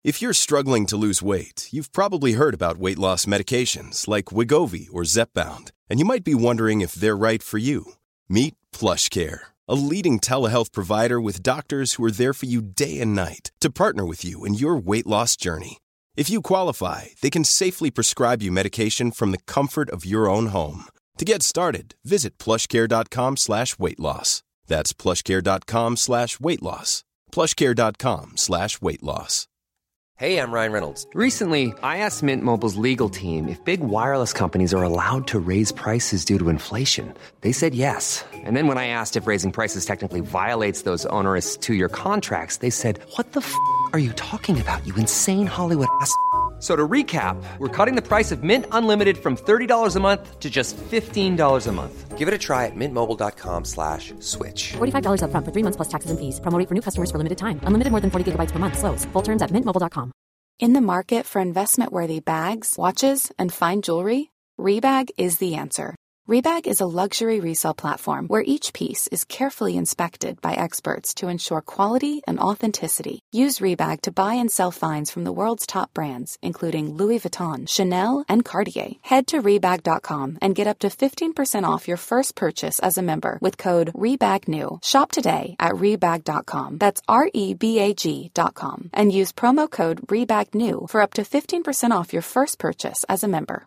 If you're struggling to lose weight, you've probably heard about weight loss medications like Wegovy or Zepbound, and you might be wondering if they're right for you. Meet PlushCare, a leading telehealth provider with doctors who are there for you day and night to partner with you in your weight loss journey. If you qualify, they can safely prescribe you medication from the comfort of your own home. To get started, visit plushcare.com/weightloss. That's plushcare.com/weightloss. plushcare.com/weightloss. Hey, I'm Ryan Reynolds. Recently, I asked Mint Mobile's legal team if big wireless companies are allowed to raise prices due to inflation. They said yes. And then when I asked if raising prices technically violates those onerous two-year contracts, they said, "What the f*** are you talking about, you insane Hollywood ass f- So to recap, we're cutting the price of Mint Unlimited from $30 a month to just $15 a month. Give it a try at mintmobile.com/switch. $45 up front for 3 months plus taxes and fees. Promo rate for new customers for limited time. Unlimited more than 40 gigabytes per month. Slows full terms at mintmobile.com. In the market for investment-worthy bags, watches, and fine jewelry, Rebag is the answer. Rebag is a luxury resale platform where each piece is carefully inspected by experts to ensure quality and authenticity. Use Rebag to buy and sell finds from the world's top brands, including Louis Vuitton, Chanel, and Cartier. Head to Rebag.com and get up to 15% off your first purchase as a member with code REBAGNEW. Shop today at Rebag.com. That's REBAG.com. And use promo code REBAGNEW for up to 15% off your first purchase as a member.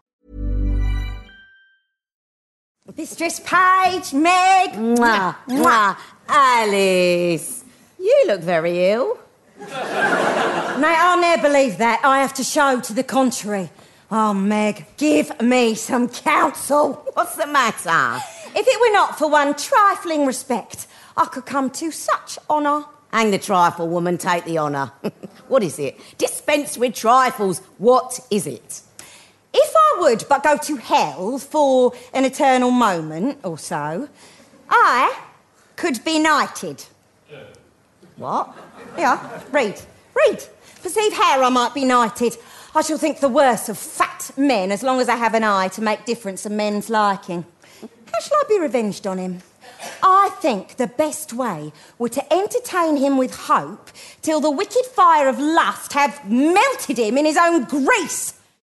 Mistress Page, Meg! Mwah, mwah. Alice, you look very ill. Mate, I'll never believe that. I have to show to the contrary. Oh, Meg, give me some counsel. What's the matter? If it were not for one trifling respect, I could come to such honour. Hang the trifle, woman, take the honour. What is it? Dispense with trifles. What is it? If I would but go to hell for an eternal moment or so, I could be knighted. What? Yeah, read. Perceive how I might be knighted. I shall think the worse of fat men as long as I have an eye to make difference of men's liking. How shall I be revenged on him? I think the best way were to entertain him with hope till the wicked fire of lust have melted him in his own grease.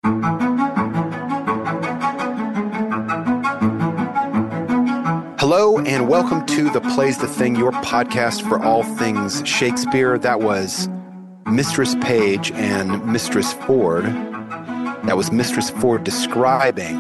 Hello and welcome to The Play's the Thing, your podcast for all things Shakespeare. That was Mistress Page and Mistress Ford. That was Mistress Ford describing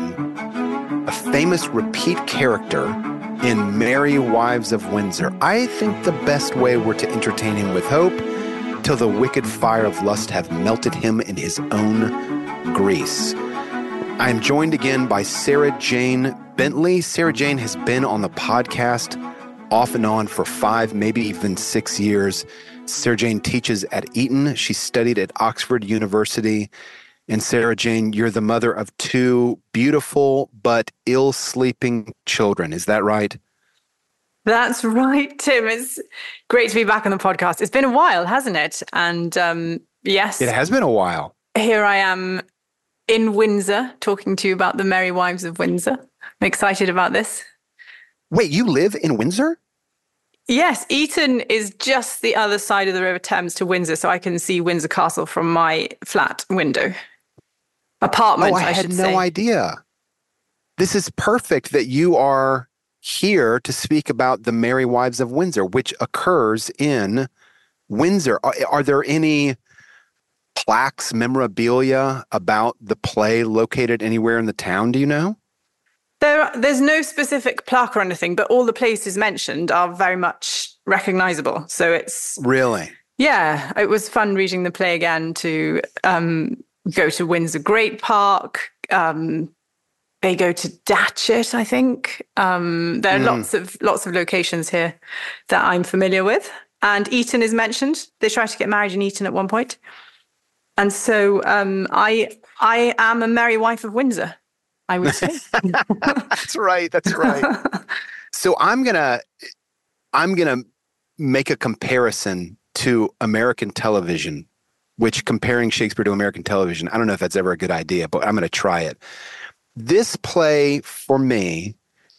a famous repeat character in Merry Wives of Windsor. I think the best way were to entertain him with hope till the wicked fire of lust have melted him in his own grease. I am joined again by Sarah Jane Bentley. Sarah Jane has been on the podcast off and on for 5, maybe even 6 years. Sarah Jane teaches at Eton. She studied at Oxford University. And Sarah Jane, you're the mother of 2 beautiful but ill-sleeping children. Is that right? That's right, Tim. It's great to be back on the podcast. It's been a while, hasn't it? And yes. It has been a while. Here I am in Windsor talking to you about the Merry Wives of Windsor. I'm excited about this. Wait, you live in Windsor? Yes, Eton is just the other side of the River Thames to Windsor, so I can see Windsor Castle from my flat window. Apartment, I should say. I had no idea. This is perfect that you are here to speak about the Merry Wives of Windsor, which occurs in Windsor. Are there any plaques, memorabilia about the play located anywhere in the town? Do you know? There's no specific plaque or anything, but all the places mentioned are very much recognizable. So it's... Really? Yeah, it was fun reading the play again to go to Windsor Great Park. They go to Datchet, I think. There are lots of locations here that I'm familiar with. And Eton is mentioned. They tried to get married in Eton at one point. And so I am a merry wife of Windsor, I would say. That's right. So I'm gonna make a comparison to American television, which comparing Shakespeare to American television, I don't know if that's ever a good idea, but I'm going to try it. This play for me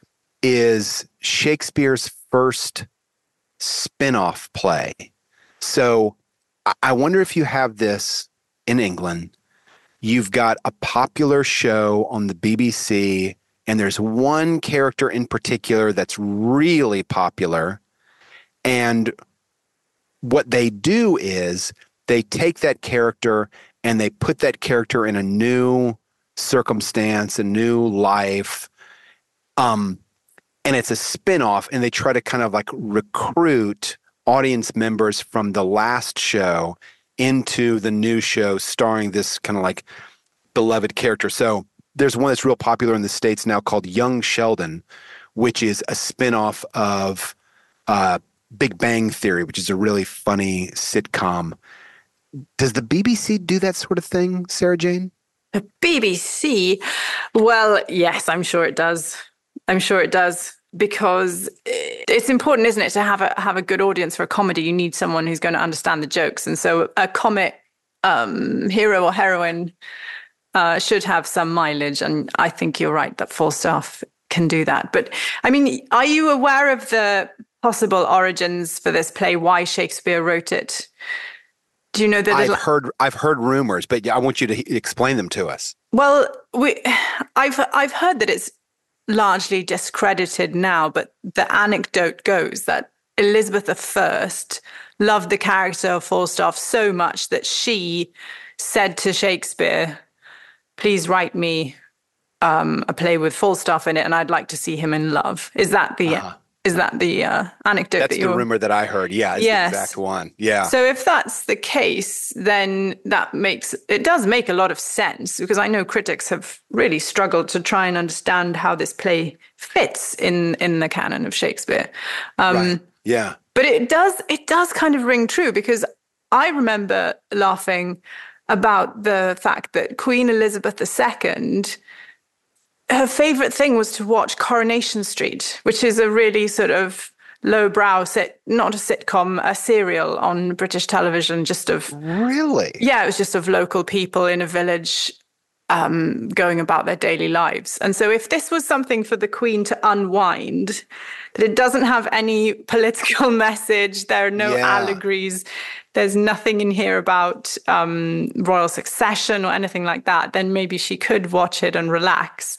is Shakespeare's first spin-off play. So I wonder if you have this in England. You've got a popular show on the BBC, and there's one character in particular that's really popular. And what they do is they take that character and they put that character in a new circumstance, a new life. And it's a spin-off, and they try to kind of like recruit audience members from the last show into the new show starring this kind of like beloved character. So there's one that's real popular in the States now called Young Sheldon, which is a spin-off of Big Bang Theory, which is a really funny sitcom. Does the BBC do that sort of thing, Sarah Jane? The BBC? Well, yes, I'm sure it does. I'm sure it does, because it's important, isn't it, to have a good audience for a comedy. You need someone who's going to understand the jokes. And so a comic hero or heroine should have some mileage. And I think you're right that Falstaff can do that. But I mean, are you aware of the possible origins for this play, why Shakespeare wrote it? Do you know that? I've heard rumors, but I want you to explain them to us. Well, I've heard that it's largely discredited now, but the anecdote goes that Elizabeth I loved the character of Falstaff so much that she said to Shakespeare, "Please write me a play with Falstaff in it, and I'd like to see him in love." Is that the anecdote? That's the rumor that I heard. Yeah, it's the exact one. Yeah. So if that's the case, then it does make a lot of sense, because I know critics have really struggled to try and understand how this play fits in the canon of Shakespeare. Right. Yeah. But it does kind of ring true, because I remember laughing about the fact that Queen Elizabeth II, her favorite thing was to watch Coronation Street, which is a really sort of lowbrow not a sitcom, a serial on British television, just of... Really? Yeah, it was just of local people in a village going about their daily lives. And so if this was something for the Queen to unwind, that it doesn't have any political message, there are no allegories, there's nothing in here about royal succession or anything like that, then maybe she could watch it and relax.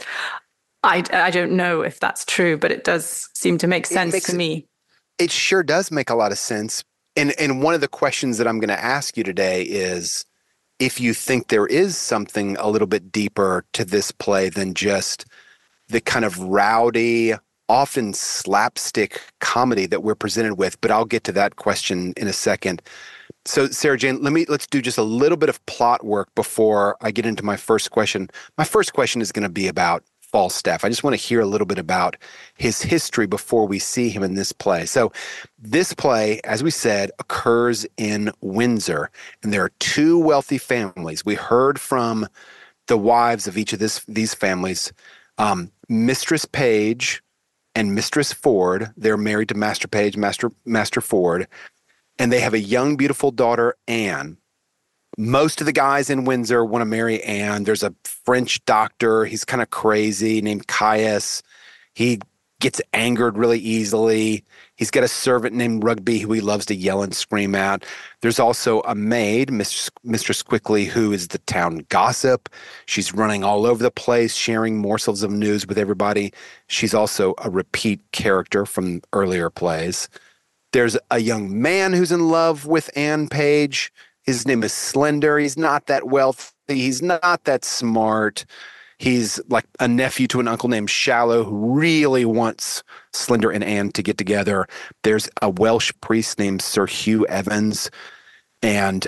I don't know if that's true, but it does seem to make sense to me. It sure does make a lot of sense. And one of the questions that I'm going to ask you today is if you think there is something a little bit deeper to this play than just the kind of rowdy, often slapstick comedy that we're presented with. But I'll get to that question in a second. So, Sarah Jane, let's do just a little bit of plot work before I get into my first question. My first question is going to be about Falstaff. I just want to hear a little bit about his history before we see him in this play. So this play, as we said, occurs in Windsor, and there are two wealthy families. We heard from the wives of each of these families, Mistress Page and Mistress Ford. They're married to Master Page, Master Ford, and they have a young, beautiful daughter, Anne. Most of the guys in Windsor want to marry Anne. There's a French doctor. He's kind of crazy, named Caius. He gets angered really easily. He's got a servant named Rugby who he loves to yell and scream at. There's also a maid, Mistress Quickly, who is the town gossip. She's running all over the place, sharing morsels of news with everybody. She's also a repeat character from earlier plays. There's a young man who's in love with Anne Page. His name is Slender. He's not that wealthy. He's not that smart. He's like a nephew to an uncle named Shallow who really wants Slender and Anne to get together. There's a Welsh priest named Sir Hugh Evans. And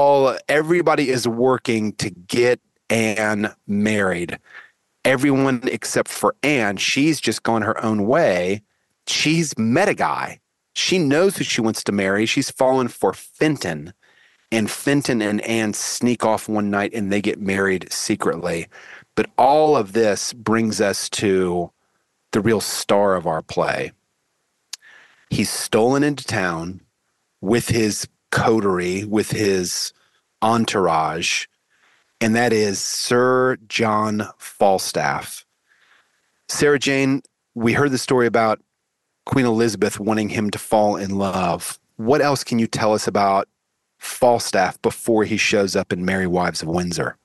everybody is working to get Anne married. Everyone except for Anne, she's just gone her own way. She's met a guy. She knows who she wants to marry. She's fallen for Fenton. And Fenton and Anne sneak off one night and they get married secretly. But all of this brings us to the real star of our play. He's stolen into town with his coterie, with his entourage, and that is Sir John Falstaff. Sarah Jane, we heard the story about Queen Elizabeth wanting him to fall in love. What else can you tell us about Falstaff before he shows up in Merry Wives of Windsor?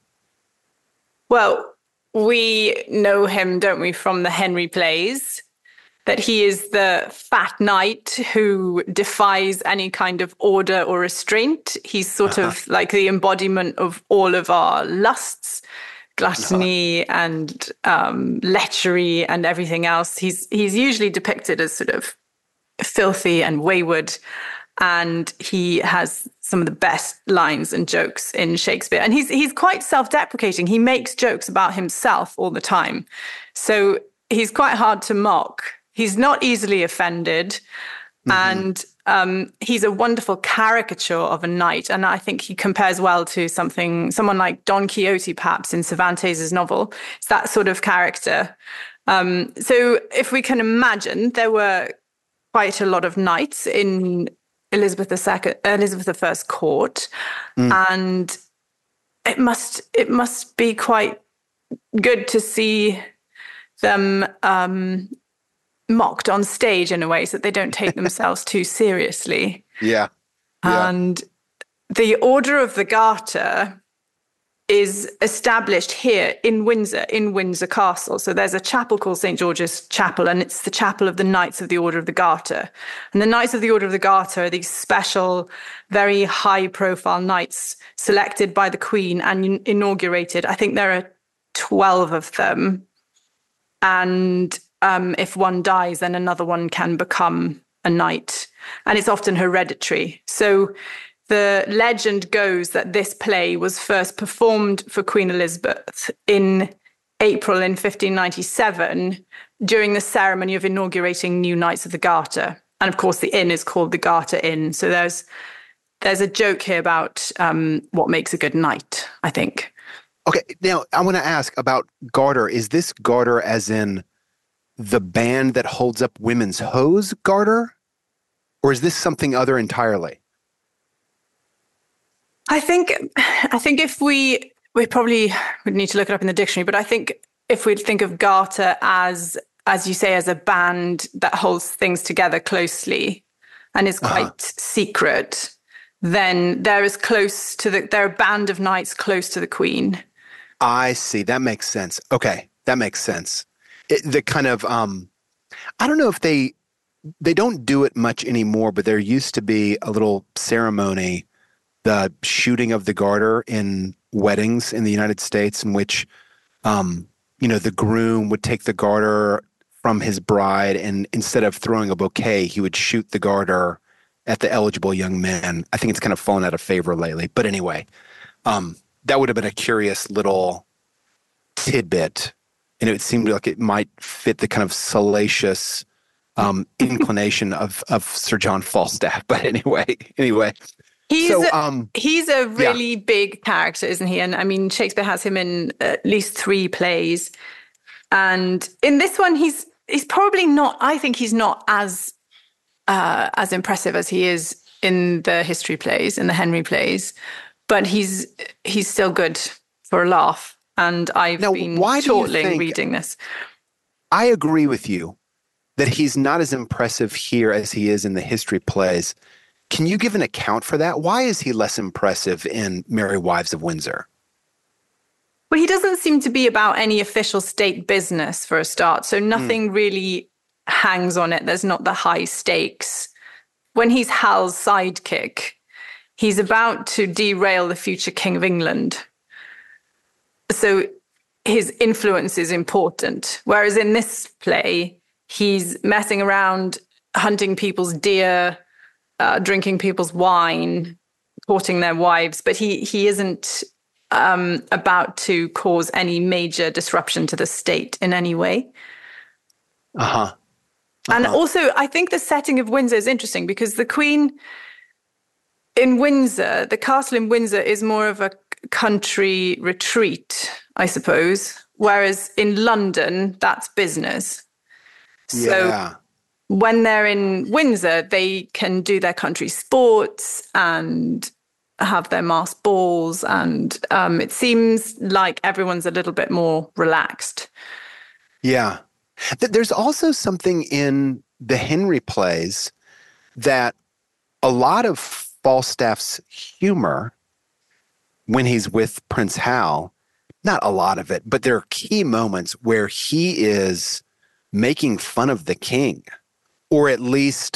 Well, we know him, don't we, from the Henry plays, that he is the fat knight who defies any kind of order or restraint. He's sort of like the embodiment of all of our lusts, gluttony and lechery and everything else. He's usually depicted as sort of filthy and wayward, and he has some of the best lines and jokes in Shakespeare. And he's quite self-deprecating. He makes jokes about himself all the time. So he's quite hard to mock. He's not easily offended. And he's a wonderful caricature of a knight. And I think he compares well to someone like Don Quixote, perhaps, in Cervantes' novel. It's that sort of character. So if we can imagine, there were quite a lot of knights in Elizabeth I's court. And it must be quite good to see them mocked on stage in a way so that they don't take themselves too seriously. Yeah. And the Order of the Garter is established here in Windsor Castle. So there's a chapel called St. George's Chapel, and it's the chapel of the Knights of the Order of the Garter. And the Knights of the Order of the Garter are these special, very high-profile knights selected by the Queen and inaugurated. I think there are 12 of them. And if one dies, then another one can become a knight. And it's often hereditary. So the legend goes that this play was first performed for Queen Elizabeth in April in 1597 during the ceremony of inaugurating new Knights of the Garter. And of course, the inn is called the Garter Inn. So there's a joke here about what makes a good knight, I think. Okay, now I want to ask about garter. Is this garter as in the band that holds up women's hose garter? Or is this something other entirely? I think if we probably would need to look it up in the dictionary, but I think if we think of garter as you say, as a band that holds things together closely and is quite secret, then they're a band of knights close to the Queen. I see. That makes sense. Okay, that makes sense. The kind of, I don't know if they don't do it much anymore, but there used to be a little ceremony, the shooting of the garter in weddings in the United States, in which, the groom would take the garter from his bride, and instead of throwing a bouquet, he would shoot the garter at the eligible young men. I think it's kind of fallen out of favor lately. But anyway, that would have been a curious little tidbit, and it seemed like it might fit the kind of salacious inclination of Sir John Falstaff. But anyway. He's a really big character, isn't he? And I mean, Shakespeare has him in at least 3 plays. And in this one, he's probably not, I think he's not as impressive as he is in the history plays, in the Henry plays. But he's still good for a laugh. And I've been chortling reading this. I agree with you that he's not as impressive here as he is in the history plays. Can you give an account for that? Why is he less impressive in Merry Wives of Windsor? Well, he doesn't seem to be about any official state business for a start. So nothing really hangs on it. There's not the high stakes. When he's Hal's sidekick, he's about to derail the future King of England. So his influence is important. Whereas in this play, he's messing around, hunting people's deer, drinking people's wine, courting their wives, but he isn't about to cause any major disruption to the state in any way. And also, I think the setting of Windsor is interesting because the Queen in Windsor, the castle in Windsor is more of a country retreat, I suppose, whereas in London, that's business. So when they're in Windsor, they can do their country sports and have their masked balls. And it seems like everyone's a little bit more relaxed. Yeah. There's also something in the Henry plays that a lot of Falstaff's humor when he's with Prince Hal, not a lot of it, but there are key moments where he is making fun of the king, or at least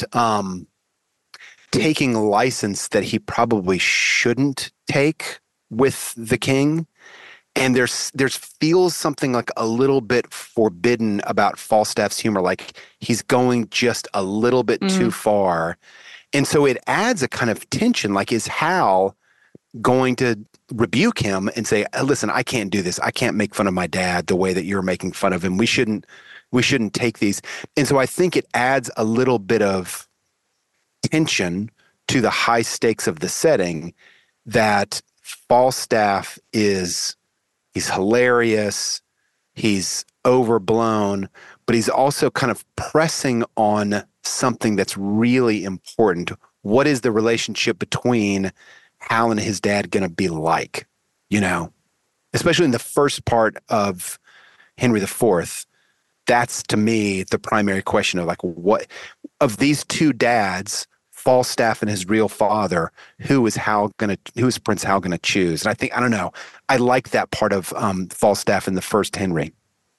taking license that he probably shouldn't take with the king. And there's feels something like a little bit forbidden about Falstaff's humor, like he's going just a little bit too far. And so it adds a kind of tension, like is Hal going to rebuke him and say, listen, I can't do this. I can't make fun of my dad the way that you're making fun of him. We shouldn't take these. And so I think it adds a little bit of tension to the high stakes of the setting that Falstaff he's hilarious, he's overblown, but he's also kind of pressing on something that's really important. What is the relationship between Hal and his dad going to be like? You know, especially in the first part of Henry IV, that's to me the primary question of like, what of these two dads, Falstaff and his real father, who is Prince Hal going to choose? And I don't know. I like that part of Falstaff in the first Henry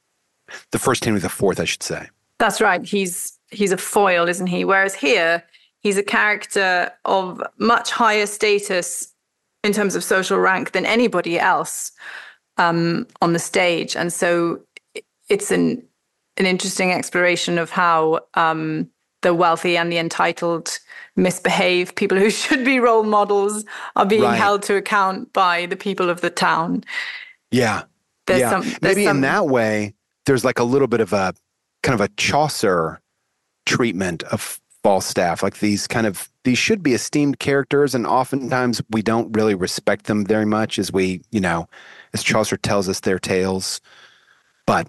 IV, I should say. That's right. He's a foil, isn't he? Whereas here, he's a character of much higher status in terms of social rank than anybody else on the stage. And so it's an interesting exploration of how the wealthy and the entitled misbehave. People who should be role models are being held to account by the people of the town. Yeah. In that way, there's like a little bit of a kind of a Chaucer treatment of Falstaff. Like these should be esteemed characters, and oftentimes we don't really respect them very much as as Chaucer tells us their tales. But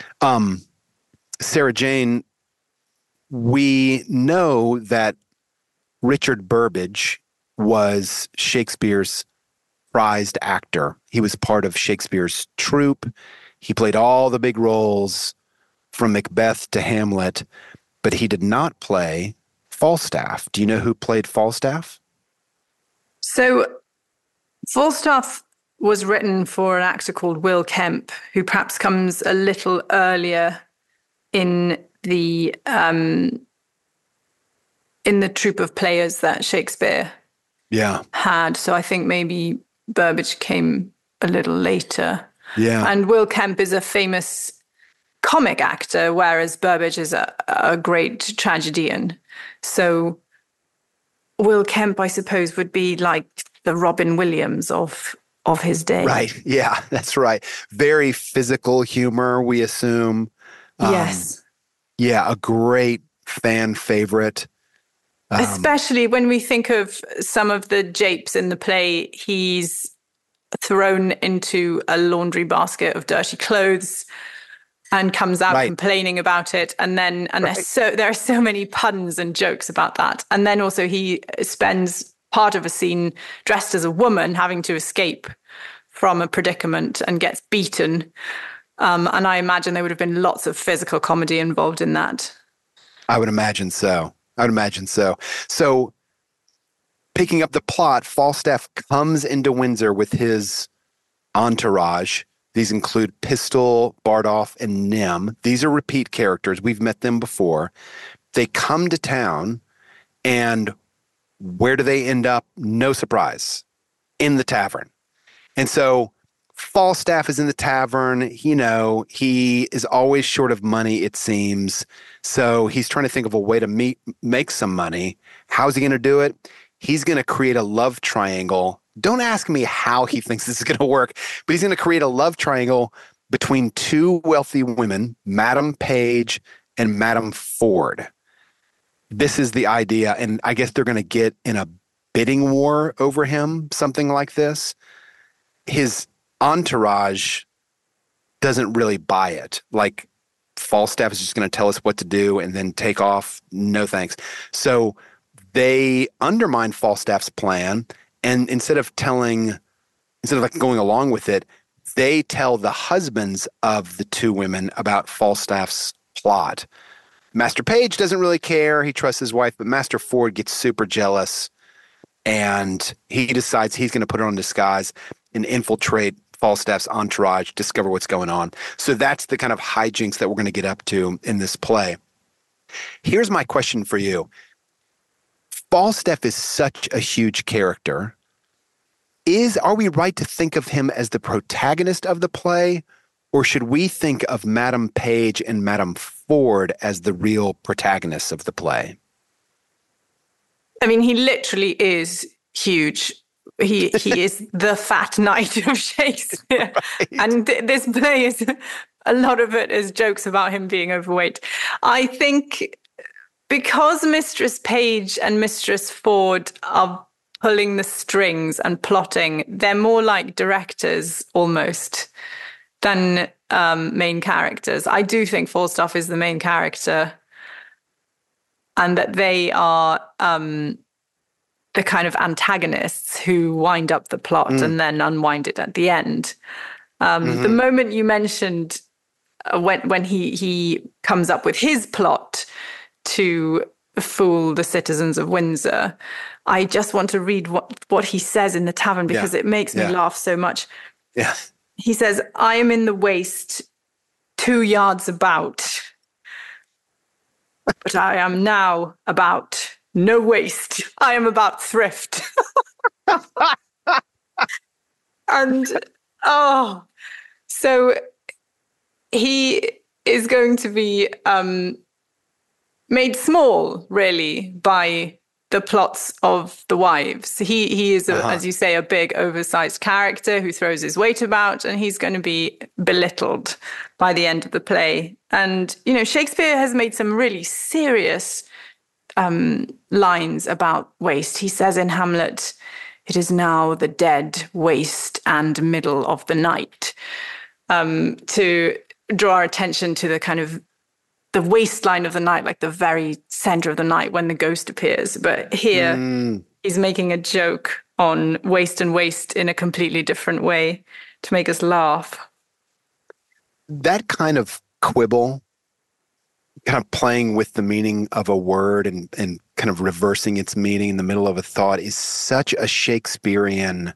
Sarah Jane, we know that Richard Burbage was Shakespeare's prized actor. He was part of Shakespeare's troupe. He played all the big roles from Macbeth to Hamlet, but he did not play Falstaff. Do you know who played Falstaff? So Falstaff was written for an actor called Will Kemp, who perhaps comes a little earlier in the troupe of players that Shakespeare had. So I think maybe Burbage came a little later. Yeah. And Will Kemp is a famous comic actor, whereas Burbage is a great tragedian. So Will Kemp, I suppose, would be like the Robin Williams of his day. Right. Yeah, that's right. Very physical humor, we assume. Yes. Yeah, a great fan favorite. Especially when we think of some of the japes in the play, he's thrown into a laundry basket of dirty clothes and comes out complaining about it. And then there are so many puns and jokes about that. And then also he spends part of a scene dressed as a woman having to escape from a predicament and gets beaten. And I imagine there would have been lots of physical comedy involved in that. I would imagine so. So picking up the plot, Falstaff comes into Windsor with his entourage. These include Pistol, Bardolph, and Nym. These are repeat characters. We've met them before. They come to town, and where do they end up? No surprise, in the tavern. And so Falstaff is in the tavern. He is always short of money, it seems. So he's trying to think of a way to make some money. How's he going to do it? He's going to create a love triangle. Don't ask me how he thinks this is going to work, but he's going to create a love triangle between two wealthy women, Madame Page and Madame Ford. This is the idea, and I guess they're going to get in a bidding war over him, something like this. His entourage doesn't really buy it. Like, Falstaff is just going to tell us what to do and then take off. No thanks. So they undermine Falstaff's plan, and instead of going along with it, they tell the husbands of the two women about Falstaff's plot. Master Page doesn't really care. He trusts his wife, but Master Ford gets super jealous. and he decides he's going to put on disguise and infiltrate Falstaff's entourage, discover what's going on. So that's the kind of hijinks that we're going to get up to in this play. Here's my question for you. Falstaff is such a huge character. Are we right to think of him as the protagonist of the play, or should we think of Madame Page and Madame Ford as the real protagonists of the play? I mean, he literally is huge. He is the fat knight of Shakespeare. Right. And this play is, a lot of it is jokes about him being overweight. I think because Mistress Page and Mistress Ford are pulling the strings and plotting, they're more like directors almost than main characters. I do think Falstaff is the main character, and that they are the kind of antagonists who wind up the plot and then unwind it at the end. The moment you mentioned when he comes up with his plot to fool the citizens of Windsor, I just want to read what he says in the tavern because it makes me laugh so much. Yeah. He says, "I am in the waste 2 yards about, but I am now about no waste. I am about thrift." And, so he is going to be made small, really, by the plots of the wives. He is, as you say, a big, oversized character who throws his weight about, and he's going to be belittled by the end of the play. And, Shakespeare has made some really serious lines about waste. He says in Hamlet, "It is now the dead waste and middle of the night," to draw our attention to the kind of the waistline of the night, like the very center of the night when the ghost appears. But here he's making a joke on waste and waste in a completely different way to make us laugh. That kind of quibble, kind of playing with the meaning of a word and kind of reversing its meaning in the middle of a thought, is such a Shakespearean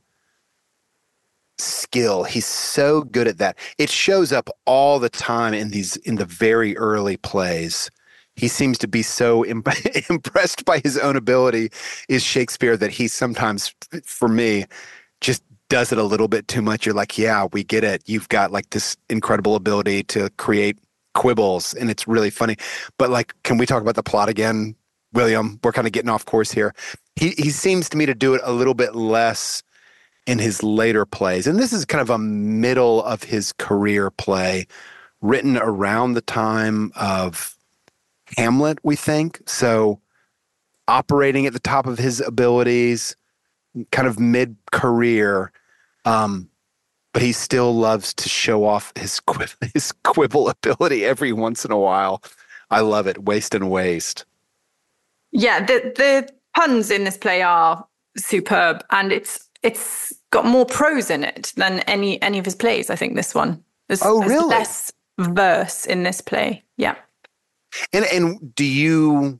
skill. He's so good at that. It shows up all the time in the very early plays. He seems to be so impressed by his own ability, is Shakespeare, that he sometimes, for me, just does it a little bit too much. You're like, yeah, we get it. You've got like this incredible ability to create quibbles, and it's really funny. But like, can we talk about the plot again, William? We're kind of getting off course here. He seems to me to do it a little bit less in his later plays. And this is kind of a middle of his career play, written around the time of Hamlet, we think. So operating at the top of his abilities, kind of mid-career, but he still loves to show off his quibble ability every once in a while. I love it. Waste and waste. Yeah, the puns in this play are superb, and it's got more prose in it than any of his plays. I think this one has really? less verse in this play. Yeah. And do you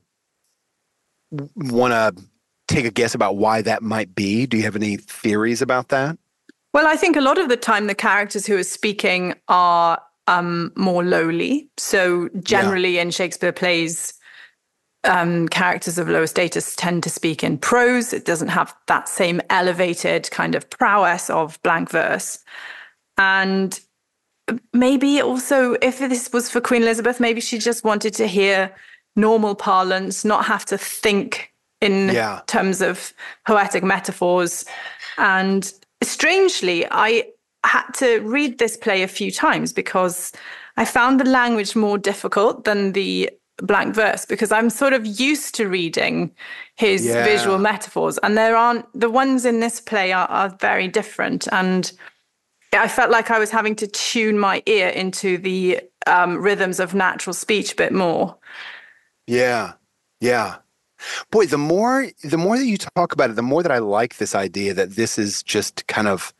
want to take a guess about why that might be? Do you have any theories about that? Well, I think a lot of the time the characters who are speaking are more lowly. So generally in Shakespeare plays, characters of lower status tend to speak in prose. It doesn't have that same elevated kind of prowess of blank verse. And maybe also, if this was for Queen Elizabeth, maybe she just wanted to hear normal parlance, not have to think in terms of poetic metaphors. And strangely, I had to read this play a few times because I found the language more difficult than the blank verse, because I'm sort of used to reading his visual metaphors, and the ones in this play are very different. And I felt like I was having to tune my ear into the rhythms of natural speech a bit more. Yeah. Yeah. Boy, the more that you talk about it, the more that I like this idea that this is just kind of,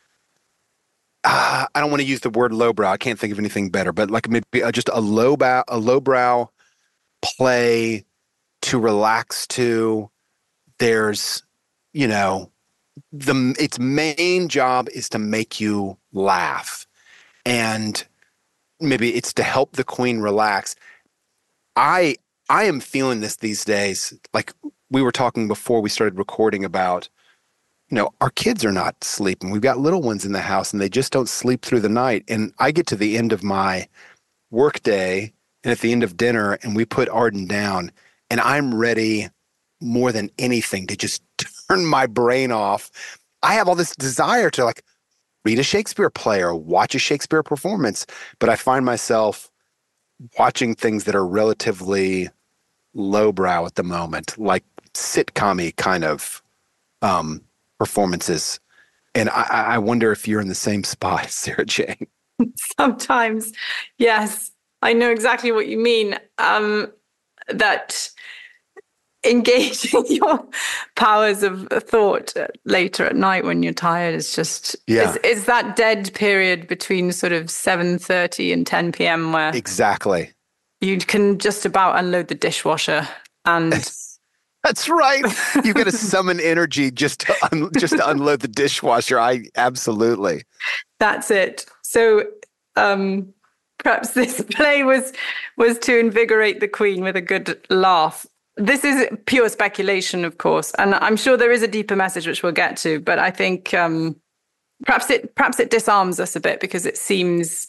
I don't want to use the word lowbrow. I can't think of anything better, but like maybe just a lowbrow play to relax to. There's, its main job is to make you laugh. And maybe it's to help the queen relax. I am feeling this these days. Like we were talking before we started recording about, our kids are not sleeping. We've got little ones in the house and they just don't sleep through the night. And I get to the end of my work day and at the end of dinner and we put Arden down and I'm ready more than anything to just turn my brain off. I have all this desire to read a Shakespeare play or watch a Shakespeare performance, but I find myself watching things that are relatively lowbrow at the moment, like sitcom-y kind of performances. And I wonder if you're in the same spot, Sarah Jane. Sometimes, yes. I know exactly what you mean. That engaging your powers of thought later at night when you're tired is just, it's that dead period between sort of 7:30 and 10 p.m. where exactly you can just about unload the dishwasher and... That's right. You got to summon energy just to unload the dishwasher. Absolutely. That's it. So perhaps this play was to invigorate the queen with a good laugh. This is pure speculation, of course, and I'm sure there is a deeper message which we'll get to. But I think perhaps it disarms us a bit because it seems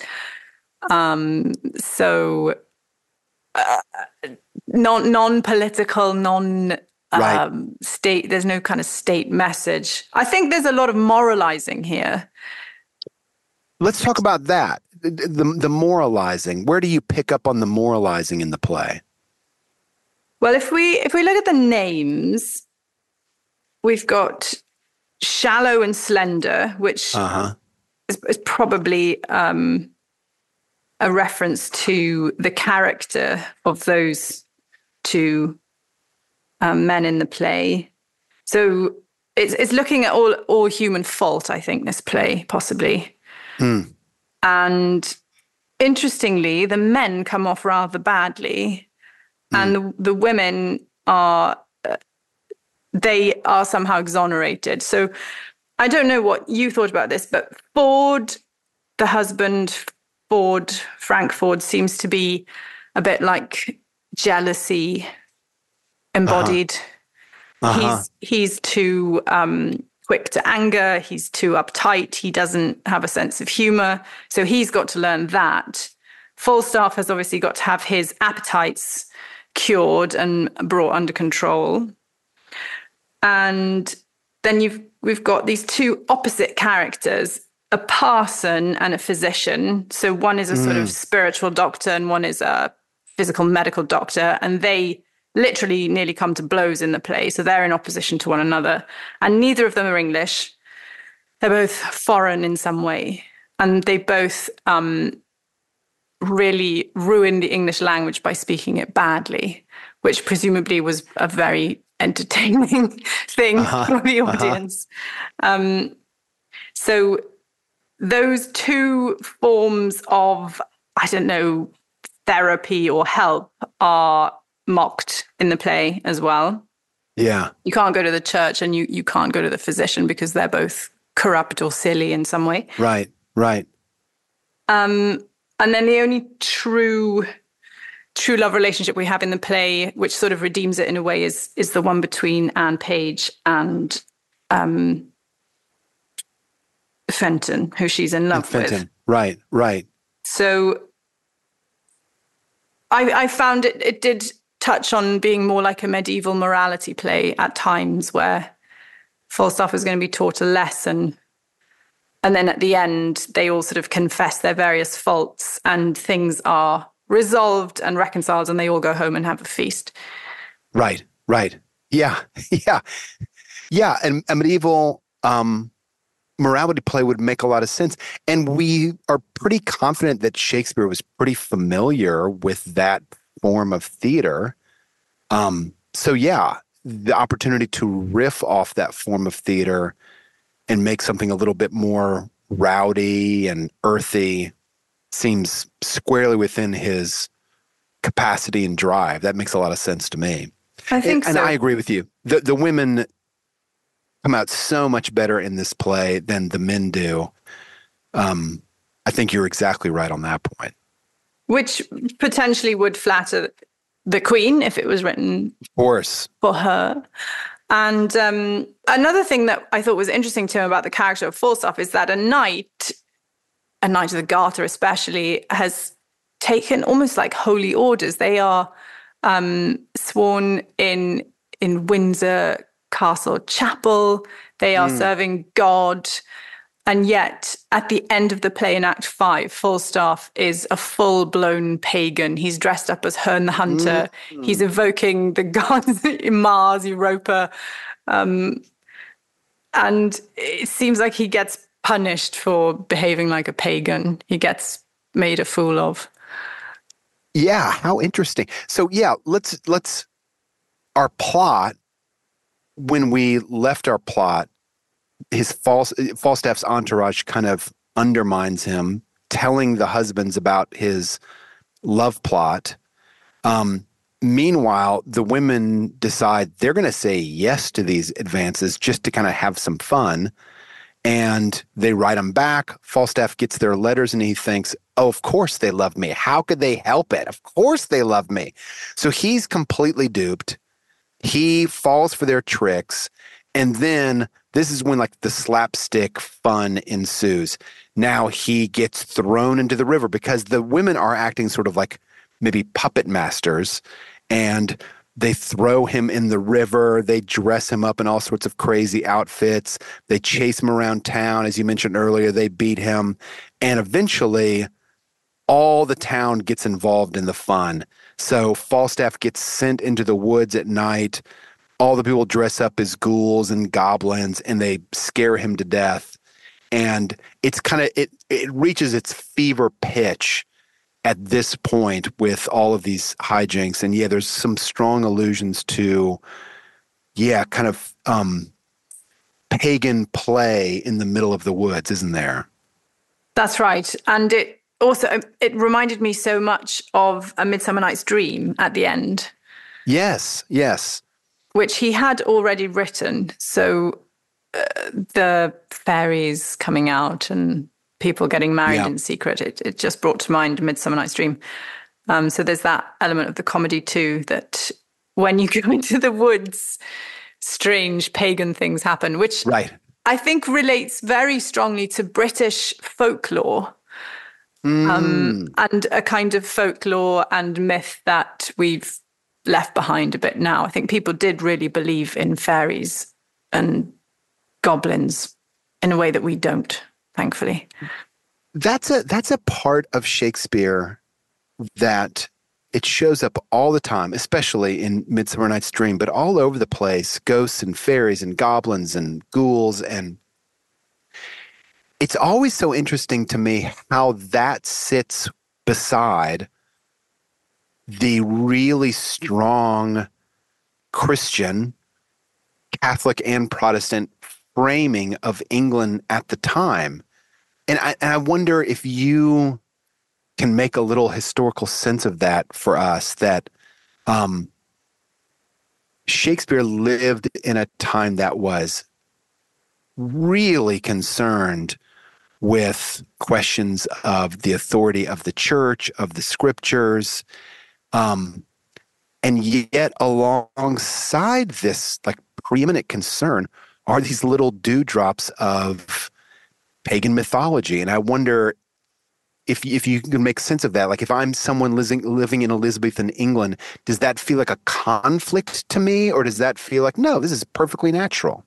so non-political, state. There's no kind of state message. I think there's a lot of moralizing here. Let's talk about that. The moralizing. Where do you pick up on the moralizing in the play? Well, if we look at the names, we've got Shallow and Slender, which is probably a reference to the character of those two men in the play. So it's looking at all human fault, I think, this play, possibly. Mm. And interestingly, the men come off rather badly, and the women are somehow exonerated. So I don't know what you thought about this, but Ford, the husband, Frank Ford, seems to be a bit like jealousy embodied. He's too quick to anger. He's too uptight. He doesn't have a sense of humor. So he's got to learn that. Falstaff has obviously got to have his appetites cured and brought under control. And then we've got these two opposite characters, a parson and a physician. So one is a sort of spiritual doctor and one is a physical medical doctor. And they literally nearly come to blows in the play. So they're in opposition to one another. And neither of them are English. They're both foreign in some way. And they both really ruin the English language by speaking it badly, which presumably was a very entertaining thing for the audience. So those two forms of, therapy or help are mocked in the play as well. Yeah. You can't go to the church and you can't go to the physician because they're both corrupt or silly in some way. Right. And then the only true love relationship we have in the play, which sort of redeems it in a way, is the one between Anne Page and Fenton, who she's in love with. Right. So I found it did touch on being more like a medieval morality play at times, where Falstaff is going to be taught a lesson. And then at the end, they all sort of confess their various faults and things are resolved and reconciled and they all go home and have a feast. Right. Yeah. And a medieval morality play would make a lot of sense. And we are pretty confident that Shakespeare was pretty familiar with that form of theater. So yeah, the opportunity to riff off that form of theater and make something a little bit more rowdy and earthy seems squarely within his capacity and drive. That makes a lot of sense to me. I think so. And I agree with you. The women, come out so much better in this play than the men do. I think you're exactly right on that point. Which potentially would flatter the Queen if it was written, of course, for her. And another thing that I thought was interesting to him about the character of Falstaff is that a knight of the Garter especially, has taken almost like holy orders. They are sworn in Windsor Castle Chapel. They are serving God. And yet, at the end of the play in Act 5, Falstaff is a full-blown pagan. He's dressed up as Herne the Hunter. He's evoking the gods, Mars, Europa. And it seems like he gets punished for behaving like a pagan. He gets made a fool of. Yeah, how interesting. So yeah, let's our plot, when we left our plot, his Falstaff's entourage kind of undermines him, telling the husbands about his love plot. Meanwhile, the women decide they're going to say yes to these advances just to kind of have some fun. And they write them back. Falstaff gets their letters and he thinks, oh, of course they love me. How could they help it? Of course they love me. So he's completely duped. He falls for their tricks. And then this is when like the slapstick fun ensues. Now he gets thrown into the river because the women are acting sort of like maybe puppet masters, and they throw him in the river. They dress him up in all sorts of crazy outfits. They chase him around town. As you mentioned earlier, they beat him. And eventually all the town gets involved in the fun. So Falstaff gets sent into the woods at night. All the people dress up as ghouls and goblins, and they scare him to death. And it's kind of, it reaches its fever pitch at this point with all of these hijinks. And yeah, there's some strong allusions to, kind of pagan play in the middle of the woods, isn't there? That's right. And it reminded me so much of A Midsummer Night's Dream at the end. Yes. Which he had already written. So the fairies coming out and people getting married in secret, it just brought to mind Midsummer Night's Dream. So there's that element of the comedy too, that when you go into the woods, strange pagan things happen, which I think relates very strongly to British folklore. And a kind of folklore and myth that we've left behind a bit now. I think people did really believe in fairies and goblins in a way that we don't, thankfully. That's a part of Shakespeare that it shows up all the time, especially in Midsummer Night's Dream, but all over the place, ghosts and fairies and goblins and ghouls. And it's always so interesting to me how that sits beside the really strong Christian, Catholic and Protestant framing of England at the time. And I wonder if you can make a little historical sense of that for us, that Shakespeare lived in a time that was really concerned with questions of the authority of the church, of the scriptures. And yet alongside this like preeminent concern are these little dewdrops of pagan mythology. And I wonder if you can make sense of that. Like if I'm someone living in Elizabethan England, does that feel like a conflict to me? Or does that feel like, no, this is perfectly natural?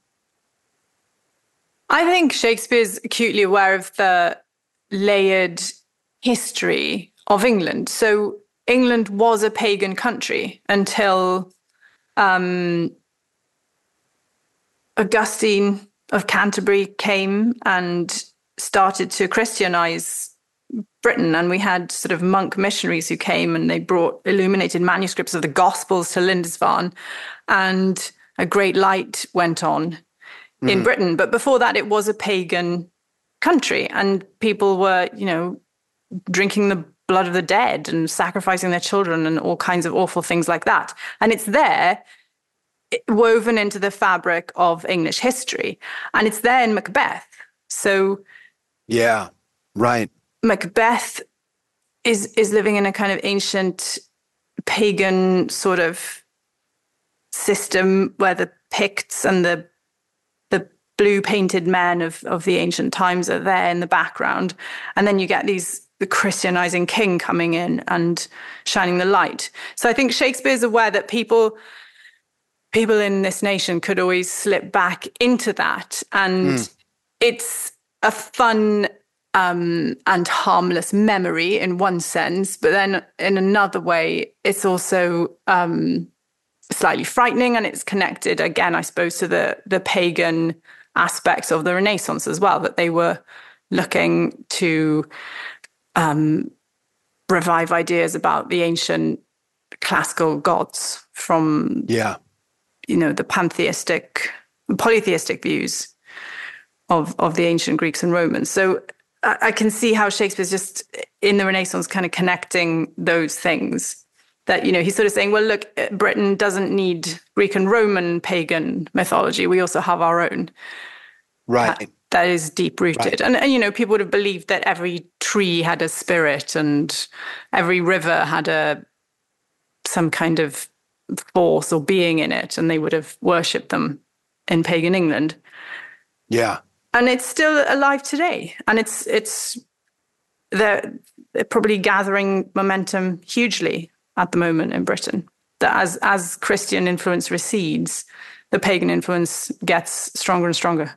I think Shakespeare's acutely aware of the layered history of England. So England was a pagan country until Augustine of Canterbury came and started to Christianize Britain. And we had sort of monk missionaries who came and they brought illuminated manuscripts of the Gospels to Lindisfarne, and a great light went on in Britain. But before that, it was a pagan country, and people were, drinking the blood of the dead and sacrificing their children and all kinds of awful things like that. And it's there woven into the fabric of English history. And it's there in Macbeth. So yeah, right. Macbeth is living in a kind of ancient pagan sort of system where the Picts and the blue painted men of the ancient times are there in the background. And then you get the Christianizing king coming in and shining the light. So I think Shakespeare's aware that people in this nation could always slip back into that. And it's a fun and harmless memory in one sense, but then in another way, it's also slightly frightening, and it's connected, again, I suppose, to the pagan aspects of the Renaissance as well, that they were looking to revive ideas about the ancient classical gods from the polytheistic views of the ancient Greeks and Romans. So I can see how Shakespeare's just in the Renaissance kind of connecting those things, that, he's sort of saying, well, look, Britain doesn't need Greek and Roman pagan mythology. We also have our own. Right. That is deep rooted. Right. And people would have believed that every tree had a spirit and every river had some kind of force or being in it, and they would have worshipped them in pagan England. Yeah. And it's still alive today. And they're probably gathering momentum hugely at the moment in Britain. That as Christian influence recedes, the pagan influence gets stronger and stronger.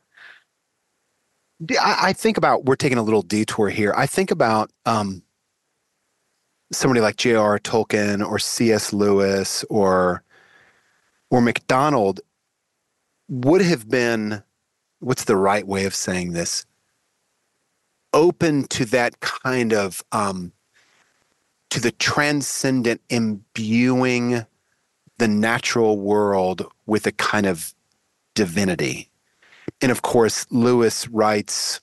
I think about, we're taking a little detour here. I think about somebody like J.R.R. Tolkien or C.S. Lewis or MacDonald would have been, what's the right way of saying this, open to that kind of, to the transcendent imbuing the natural world with a kind of divinity. And of course, Lewis writes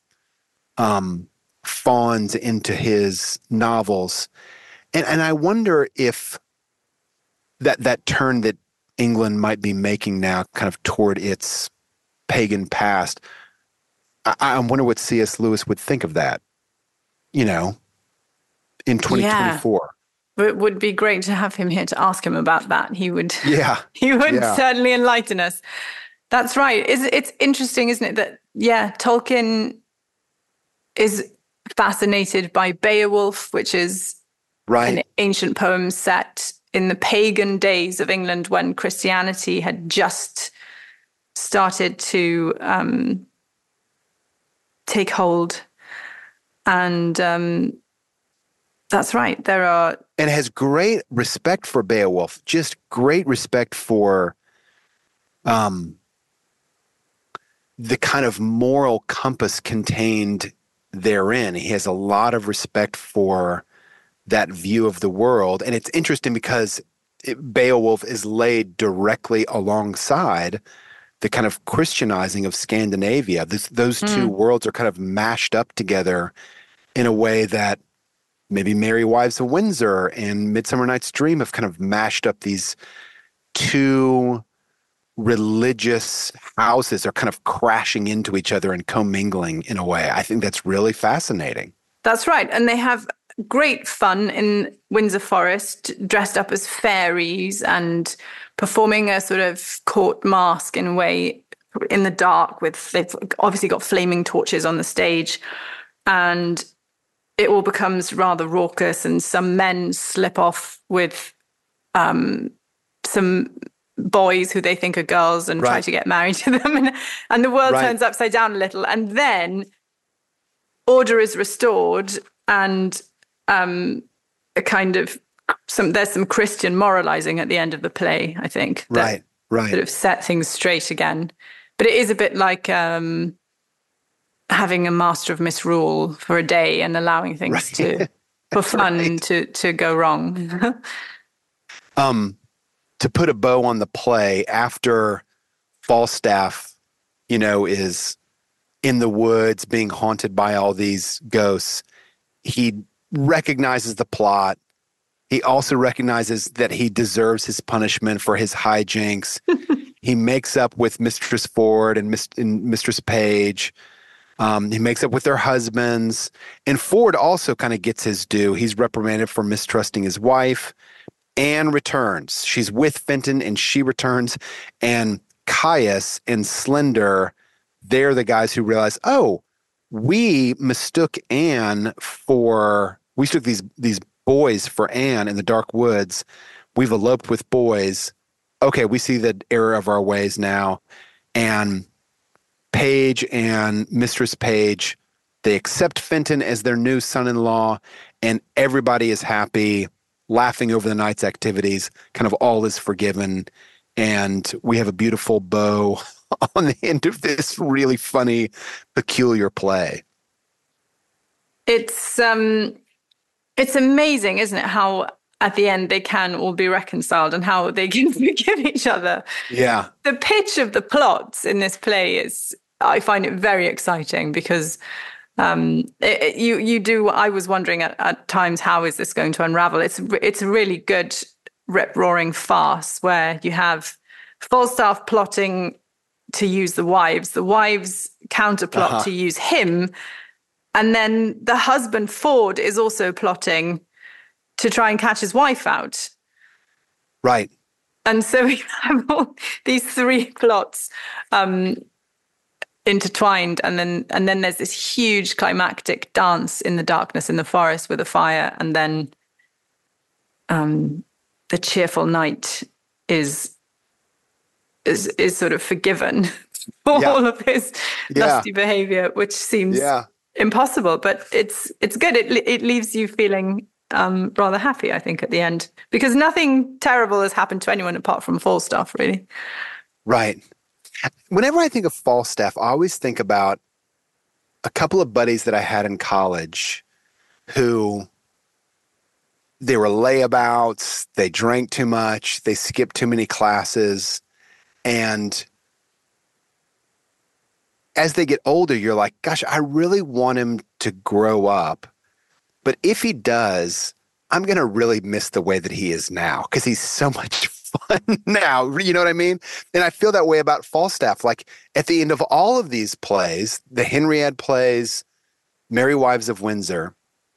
fawns into his novels. And I wonder if that turn that England might be making now kind of toward its pagan past, I wonder what C.S. Lewis would think of that, in 2024. Yeah. It would be great to have him here to ask him about that. He would certainly enlighten us. That's right. It's interesting, isn't it, that, Tolkien is fascinated by Beowulf, which is an ancient poem set in the pagan days of England when Christianity had just started to take hold. And that's right. And has great respect for Beowulf, just great respect for the kind of moral compass contained therein. He has a lot of respect for that view of the world. And it's interesting because Beowulf is laid directly alongside the kind of Christianizing of Scandinavia. Those two worlds are kind of mashed up together in a way that maybe Merry Wives of Windsor and Midsummer Night's Dream have kind of mashed up these two religious houses are kind of crashing into each other and commingling in a way. I think that's really fascinating. That's right. And they have great fun in Windsor Forest, dressed up as fairies and performing a sort of court masque in a way in the dark they've obviously got flaming torches on the stage, and it all becomes rather raucous, and some men slip off with some boys who they think are girls and try to get married to them, and the world turns upside down a little, and then order is restored, and a kind of there's some Christian moralizing at the end of the play, I think. That sort of set things straight again. But it is a bit like having a master of misrule for a day and allowing things for fun to go wrong. To put a bow on the play, after Falstaff, is in the woods being haunted by all these ghosts, he recognizes the plot. He also recognizes that he deserves his punishment for his hijinks. He makes up with Mistress Ford and Mistress Page. He makes up with their husbands. And Ford also kind of gets his due. He's reprimanded for mistrusting his wife. Anne returns. She's with Fenton and she returns. And Caius and Slender, they're the guys who realize, oh, we mistook these boys for Anne in the dark woods. We've eloped with boys. Okay, we see the error of our ways now. And Page and Mistress Page, they accept Fenton as their new son-in-law, and everybody is happy, laughing over the night's activities. Kind of all is forgiven. And we have a beautiful bow on the end of this really funny, peculiar play. It's amazing, isn't it, how at the end they can all be reconciled and how they can forgive each other. Yeah. The pitch of the plots in this play I find it very exciting because I was wondering at times, how is this going to unravel? It's a really good rip-roaring farce where you have Falstaff plotting to use the wives counterplot to use him, and then the husband Ford is also plotting to try and catch his wife out. Right. And so we have all these three plots intertwined, and then there's this huge climactic dance in the darkness in the forest with a fire, and then the cheerful knight is sort of forgiven for all of his lusty behavior, which seems impossible, but it's good. It leaves you feeling rather happy, I think, at the end, because nothing terrible has happened to anyone apart from Falstaff, really. Right. Whenever I think of Falstaff, I always think about a couple of buddies that I had in college who they were layabouts, they drank too much, they skipped too many classes, and as they get older, you're like, gosh, I really want him to grow up. But if he does, I'm going to really miss the way that he is now because he's so much fun now. You know what I mean? And I feel that way about Falstaff. Like at the end of all of these plays, the Henriade plays, Merry Wives of Windsor,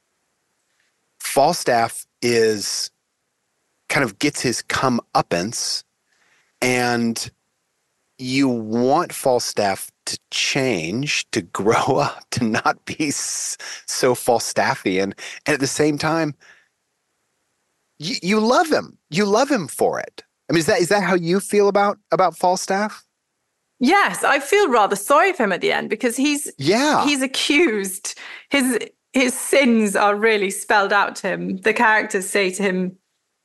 Falstaff is kind of gets his comeuppance, and you want Falstaff to change, to grow up, to not be so Falstaffian. And at the same time, you love him. You love him for it. I mean, is that how you feel about Falstaff? Yes, I feel rather sorry for him at the end because he's accused. His sins are really spelled out to him. The characters say to him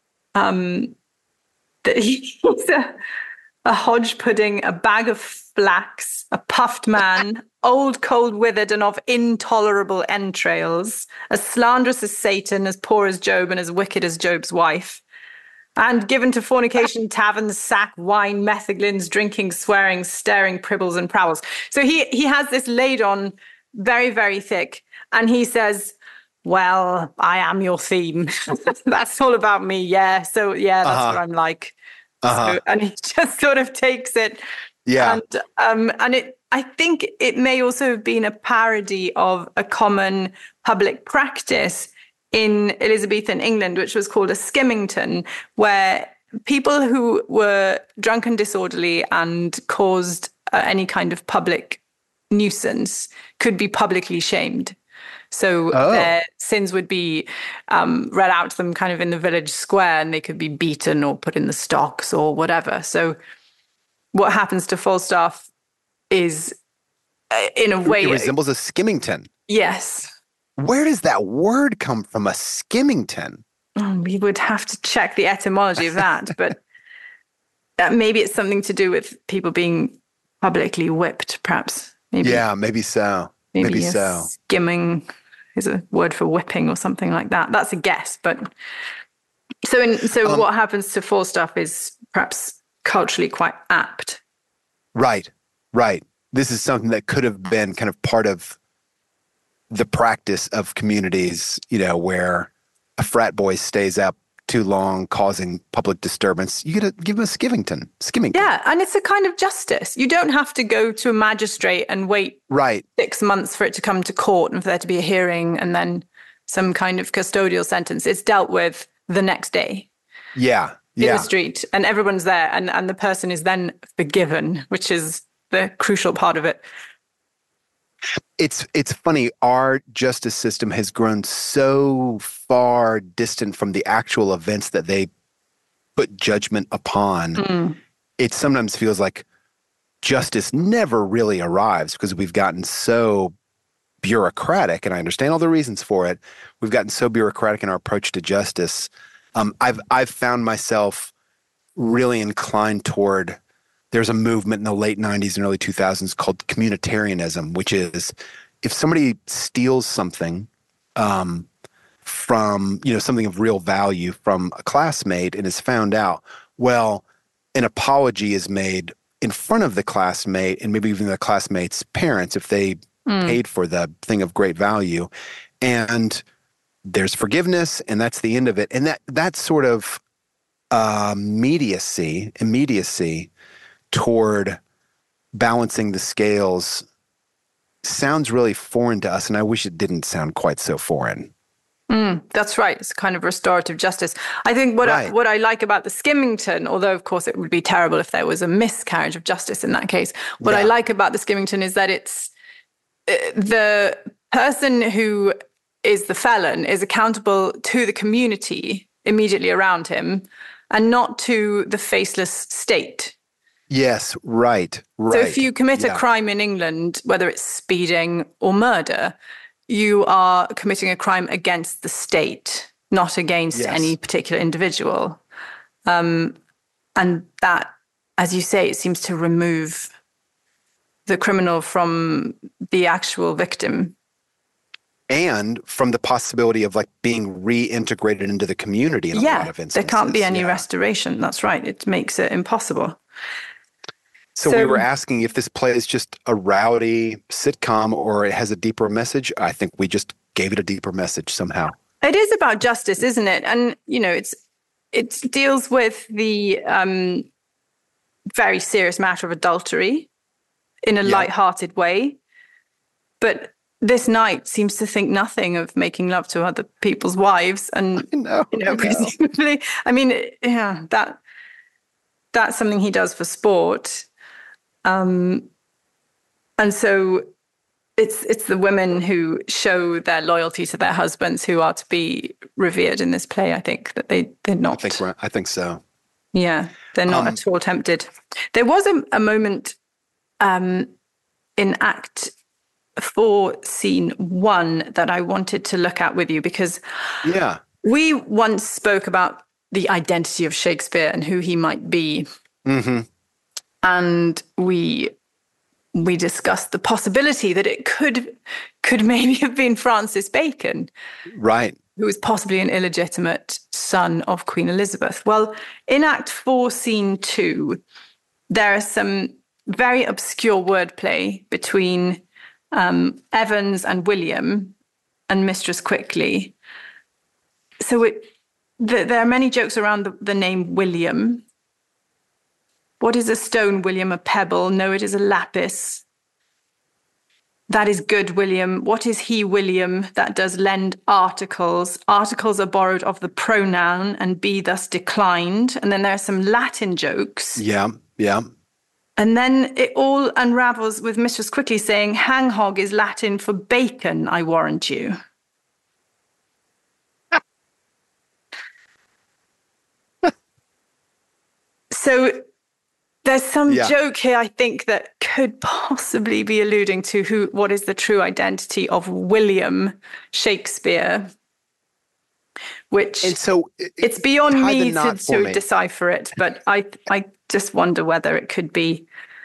that he's a hodge pudding, a bag of flax, a puffed man, old, cold, withered, and of intolerable entrails, as slanderous as Satan, as poor as Job, and as wicked as Job's wife, and given to fornication, taverns, sack, wine, metheglins, drinking, swearing, staring, pribbles, and prowls. So he has this laid on very, very thick, and he says, well, I am your theme. That's all about me, yeah. So, yeah, that's what I'm like. So, and he just sort of takes it. Yeah. And I think it may also have been a parody of a common public practice in Elizabethan England, which was called a skimmington, where people who were drunk and disorderly and caused any kind of public nuisance could be publicly shamed. So their sins would be read out to them kind of in the village square, and they could be beaten or put in the stocks or whatever. So what happens to Falstaff is, in a way... It resembles a skimmington. Yes. Where does that word come from, a skimmington? We would have to check the etymology of that, but maybe it's something to do with people being publicly whipped, perhaps. Maybe. Yeah, maybe so. Maybe so. Skimming is a word for whipping or something like that. That's a guess, but so what happens to Falstaff is perhaps culturally quite apt. Right. This is something that could have been kind of part of the practice of communities, where a frat boy stays up too long, causing public disturbance, you got to give him a skimmington. Yeah, and it's a kind of justice. You don't have to go to a magistrate and wait 6 months for it to come to court and for there to be a hearing and then some kind of custodial sentence. It's dealt with the next day. Yeah. In the street, and everyone's there, and the person is then forgiven, which is the crucial part of it. It's funny. Our justice system has grown so far distant from the actual events that they put judgment upon. It sometimes feels like justice never really arrives because we've gotten so bureaucratic, and I understand all the reasons for it. We've gotten so bureaucratic in our approach to justice. I've found myself really inclined toward, there's a movement in the late 90s and early 2000s called communitarianism, which is if somebody steals something from, something of real value from a classmate and is found out, well, an apology is made in front of the classmate and maybe even the classmate's parents if they paid for the thing of great value. And there's forgiveness, and that's the end of it. And that sort of immediacy toward balancing the scales sounds really foreign to us, and I wish it didn't sound quite so foreign. That's right. It's kind of restorative justice. I think what I like about the skimmington, although of course it would be terrible if there was a miscarriage of justice in that case, what I like about the skimmington is that it's the person who is the felon is accountable to the community immediately around him and not to the faceless state. Yes, right. So if you commit a crime in England, whether it's speeding or murder, you are committing a crime against the state, not against any particular individual. And that, as you say, it seems to remove the criminal from the actual victim. And from the possibility of being reintegrated into the community in a lot of instances. There can't be any restoration. That's right. It makes it impossible. So we were asking if this play is just a rowdy sitcom or it has a deeper message. I think we just gave it a deeper message somehow. It is about justice, isn't it? And, it deals with the very serious matter of adultery in a lighthearted way. But this knight seems to think nothing of making love to other people's wives, and presumably, that's something he does for sport, and so it's the women who show their loyalty to their husbands who are to be revered in this play. I think that they're not. I think so. Yeah, they're not at all tempted. There was a moment in Act 4, Scene 1 that I wanted to look at with you because we once spoke about the identity of Shakespeare and who he might be. Mm-hmm. And we discussed the possibility that it could maybe have been Francis Bacon. Right. Who was possibly an illegitimate son of Queen Elizabeth. Well, in Act 4, Scene 2, there is some very obscure wordplay between Evans and William and Mistress Quickly. So there are many jokes around the name William. What is a stone, William? A pebble? No, it is a lapis. That is good, William. What is he, William? That does lend articles. Articles are borrowed of the pronoun and be thus declined. And then there are some Latin jokes. Yeah. And then it all unravels with Mistress Quickly saying, hang hog is Latin for bacon, I warrant you. So there's some joke here, I think, that could possibly be alluding to what is the true identity of William Shakespeare, which it's beyond me to decipher it, but I just wonder whether it could be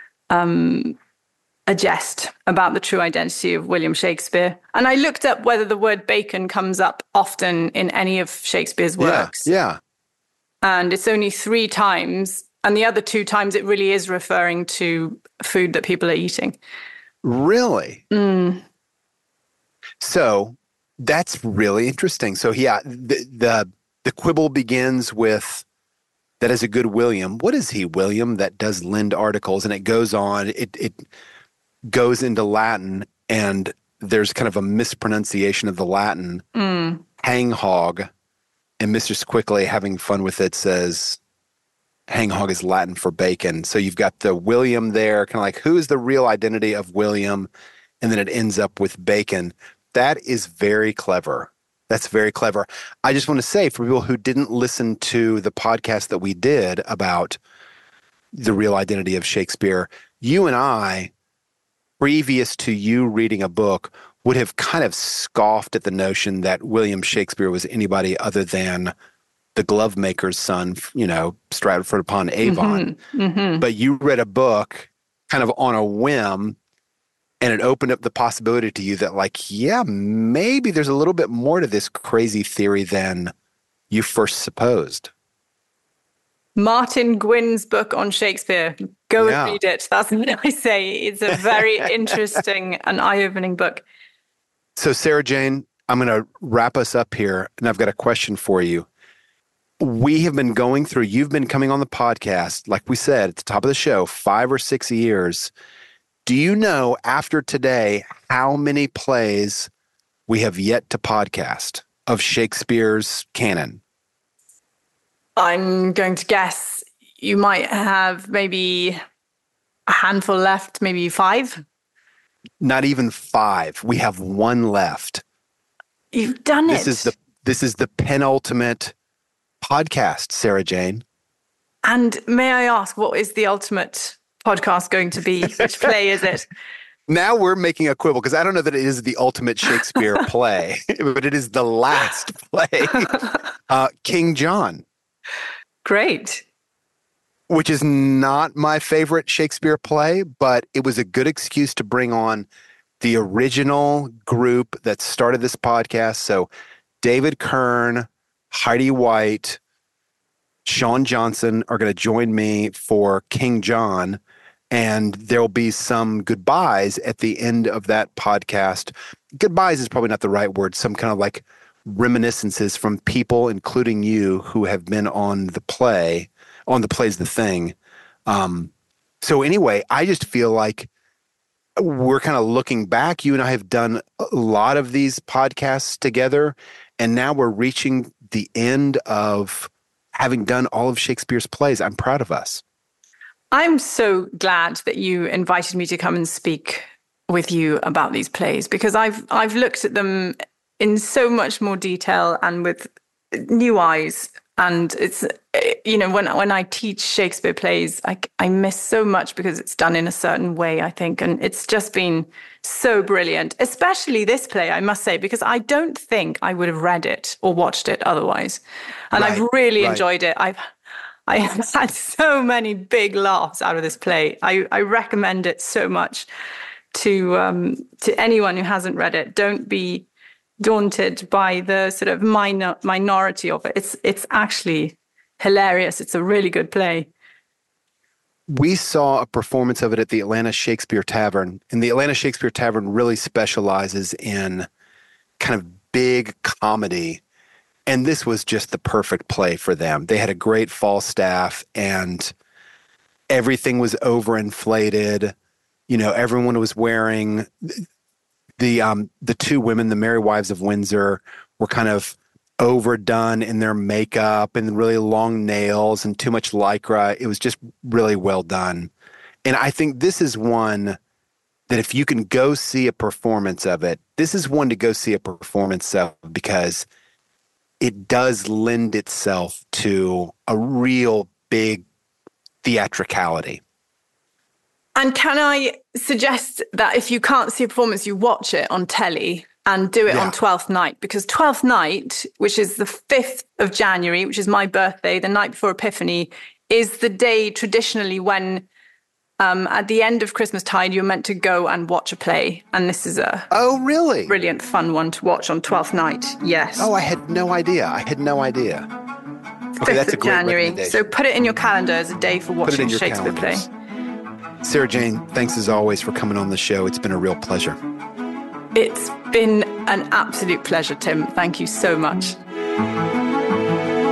a jest about the true identity of William Shakespeare. And I looked up whether the word bacon comes up often in any of Shakespeare's works. Yeah. And it's only 3 times. And the other 2 times it really is referring to food that people are eating. Really? So that's really interesting. So the the quibble begins with, that is a good William. What is he, William, that does lend articles? And it goes on, it goes into Latin, and there's kind of a mispronunciation of the Latin, hang hog. And Mistress Quickly, having fun with it, says, hang hog is Latin for bacon. So you've got the William there, kind of like, who is the real identity of William? And then it ends up with bacon. That is very clever. That's very clever. I just want to say, for people who didn't listen to the podcast that we did about the real identity of Shakespeare, you and I, previous to you reading a book, would have kind of scoffed at the notion that William Shakespeare was anybody other than the glove maker's son, Stratford upon Avon. But you read a book kind of on a whim, and it opened up the possibility to you that, like, yeah, maybe there's a little bit more to this crazy theory than you first supposed. Martin Gwynne's book on Shakespeare. Go and read it. That's what I say. It's a very interesting and eye-opening book. So, Sarah Jane, I'm going to wrap us up here, and I've got a question for you. We have been going through, you've been coming on the podcast, like we said at the top of the show, 5 or 6 years. Do you know, after today, how many plays we have yet to podcast of Shakespeare's canon? I'm going to guess you might have maybe a handful left, maybe 5. Not even 5. We have 1 left. You've done it. This is the penultimate podcast, Sarah Jane. And may I ask, what is the ultimate podcast going to be? Which play is it? Now we're making a quibble, because I don't know that it is the ultimate Shakespeare play, but it is the last play, King John. Great. Which is not my favorite Shakespeare play, but it was a good excuse to bring on the original group that started this podcast. So David Kern, Heidi White, Sean Johnson are going to join me for King John, and there'll be some goodbyes at the end of that podcast. Goodbyes is probably not the right word. Some kind of like reminiscences from people, including you, who have been on the play, on the Play's the Thing. So anyway, I just feel like we're kind of looking back. You and I have done a lot of these podcasts together, and now we're reaching the end of having done all of Shakespeare's plays. I'm proud of us. I'm so glad that you invited me to come and speak with you about these plays, because I've looked at them in so much more detail and with new eyes. And it's, when I teach Shakespeare plays, I miss so much because it's done in a certain way, I think. And it's just been so brilliant, especially this play, I must say, because I don't think I would have read it or watched it otherwise. And I've really enjoyed it. I have had so many big laughs out of this play. I recommend it so much to anyone who hasn't read it. Don't be daunted by the sort of minority of it. It's actually hilarious. It's a really good play. We saw a performance of it at the Atlanta Shakespeare Tavern, and the Atlanta Shakespeare Tavern really specializes in kind of big comedy, and this was just the perfect play for them. They had a great fall staff, and everything was overinflated. Everyone was wearing the 2 women, the Merry Wives of Windsor, were kind of overdone in their makeup and really long nails and too much lycra. It was just really well done. And I think this is one that if you can go see a performance of it, this is one to go see a performance of, because it does lend itself to a real big theatricality. And can I suggest that if you can't see a performance, you watch it on telly and do it on Twelfth Night? Because Twelfth Night, which is the 5th of January, which is my birthday, the night before Epiphany, is the day traditionally when at the end of Christmastide, you're meant to go and watch a play. And this is a really brilliant, fun one to watch on Twelfth Night. Yes. Oh, I had no idea. Okay, that's a great January. recommendation. So put it in your calendar as a day for watching a Shakespeare play. Sarah Jane, thanks as always for coming on the show. It's been a real pleasure. It's been an absolute pleasure, Tim. Thank you so much.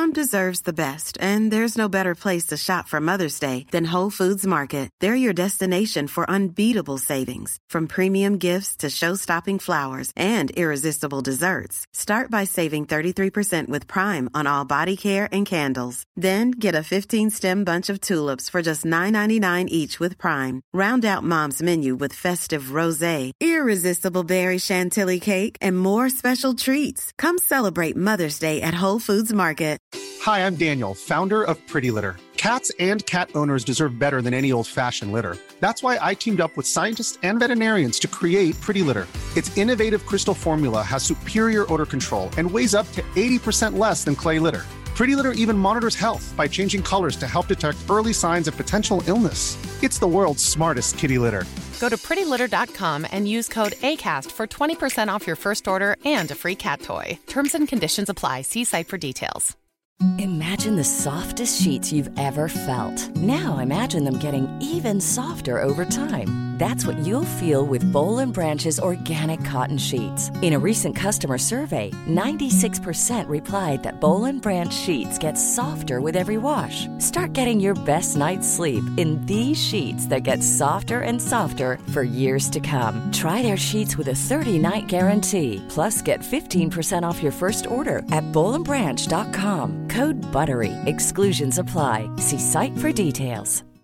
Mom deserves the best, and there's no better place to shop for Mother's Day than Whole Foods Market. They're your destination for unbeatable savings, from premium gifts to show-stopping flowers and irresistible desserts. Start by saving 33% with Prime on all body care and candles. Then get a 15-stem bunch of tulips for just $9.99 each with Prime. Round out Mom's menu with festive rosé, irresistible berry chantilly cake, and more special treats. Come celebrate Mother's Day at Whole Foods Market. Hi, I'm Daniel, founder of Pretty Litter. Cats and cat owners deserve better than any old-fashioned litter. That's why I teamed up with scientists and veterinarians to create Pretty Litter. Its innovative crystal formula has superior odor control and weighs up to 80% less than clay litter. Pretty Litter even monitors health by changing colors to help detect early signs of potential illness. It's the world's smartest kitty litter. Go to prettylitter.com and use code ACAST for 20% off your first order and a free cat toy. Terms and conditions apply. See site for details. Imagine the softest sheets you've ever felt. Now imagine them getting even softer over time. That's what you'll feel with Boll & Branch's organic cotton sheets. In a recent customer survey, 96% replied that Boll & Branch sheets get softer with every wash. Start getting your best night's sleep in these sheets that get softer and softer for years to come. Try their sheets with a 30-night guarantee. Plus, get 15% off your first order at bollandbranch.com. Code BUTTERY. Exclusions apply. See site for details.